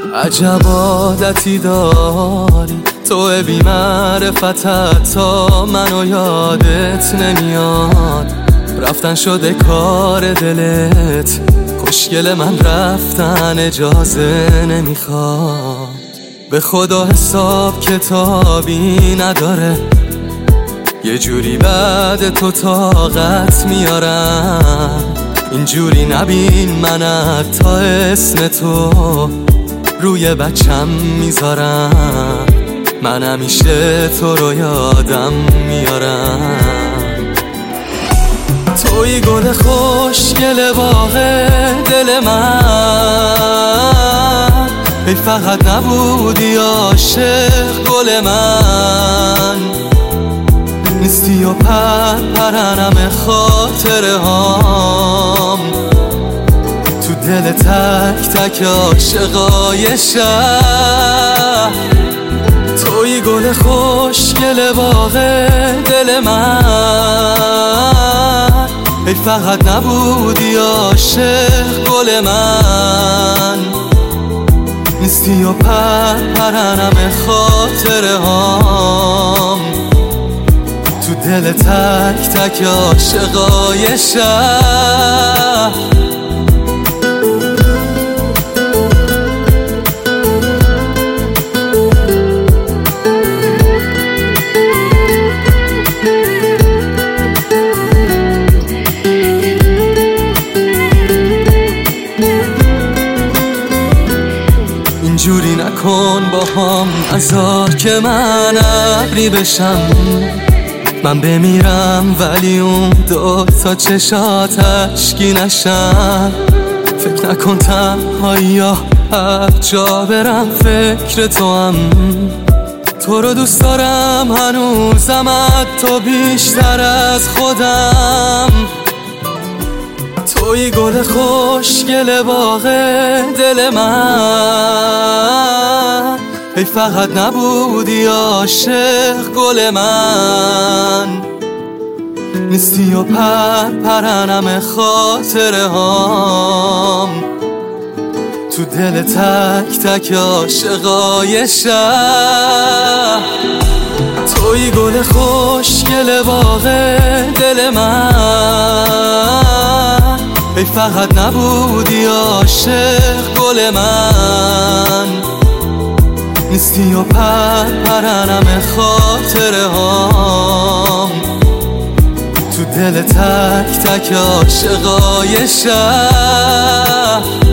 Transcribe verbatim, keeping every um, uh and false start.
عجب عادتی داری تو بی معرفتت تا منو یادت نمیاد. رفتن شده کار دلت، خوشگل من رفتن اجازه نمیخواد. به خدا حساب کتابی نداره، یه جوری بعد تو طاقت میارم. اینجوری نبین من تا اسم تو روی بچم میذارم. من همیشه تو رو یادم میارم. توی گل خوشگل باغ دل من، ای فقط نبودی عاشق گل من. نیستی و پر پرنم خاطره هام تو دل تک تک عاشقای شهر. توی گل خوشگل باغ دل من، ای فقط نبودی عاشق گل من. نیستی و پر پرنم خاطره هام تو دل تک تک عاشقای شهر. اینجوری نکن با هم، نذار که من ابری بشم. من بمیرم ولی اون دو تا چشات اشکی نشن. فکر نکن تنهایی یا هر جا برم فکر تو هم. تو رو دوست دارم هنوزم، تو بیشتر از خودم. توی گل خوشگل باغ دل من، ای فقط نبودی عاشق گل من. نیستی و پر پرنم خاطره هام تو دل تک تک عاشقای شهر. توی گل خوشگل باغ دل من، ای فقط نبودی عاشق گل من. نیستی و پر پرنم خاطره هام تو دل تک تک عاشقای شهر.